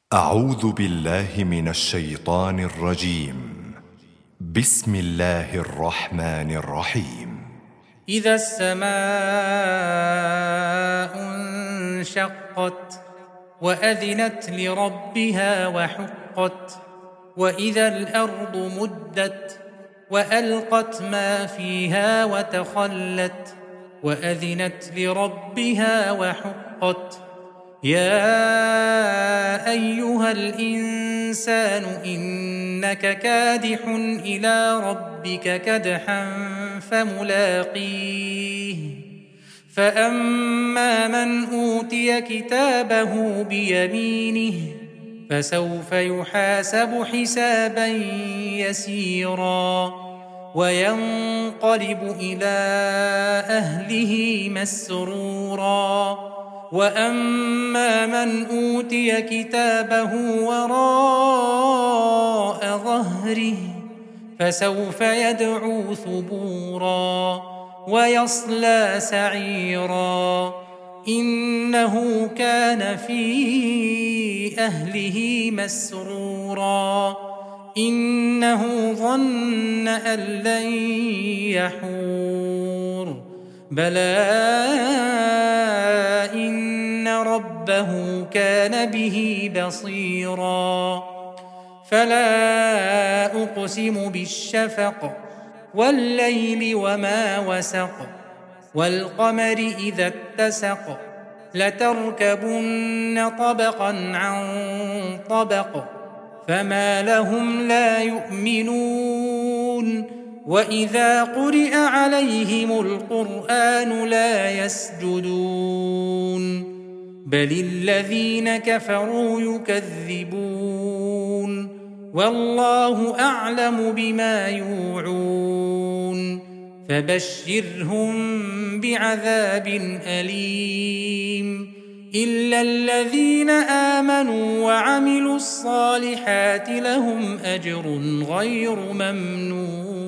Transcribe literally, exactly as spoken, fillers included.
أعوذ بالله من الشيطان الرجيم. بسم الله الرحمن الرحيم. إذا السماء انشقت وأذنت لربها وحقت وإذا الأرض مدت وألقت ما فيها وتخلت وأذنت لربها وحقت يا أيها الإنسان إنك كادح إلى ربك كدحا فملاقيه فأما من أوتي كتابه بيمينه فسوف يحاسب حسابا يسيرا وينقلب إلى أهله مسرورا وأما من أوتي كتابه وراء ظهره فسوف يدعو ثبورا ويصلى سعيرا إنه كان في أهله مسرورا إنه ظن أن لن يحور بلى إن ربه كان به بصيرا فلا أقسم بالشفق والليل وما وسق والقمر إذا اتسق لتركبن طبقا عن طبق فما لهم لا يؤمنون وإذا قرئ عليهم القرآن لا يسجدون بل الذين كفروا يكذبون والله أعلم بما يوعون فبشرهم بعذاب أليم إلا الذين آمنوا وعملوا الصالحات لهم أجر غير ممنون.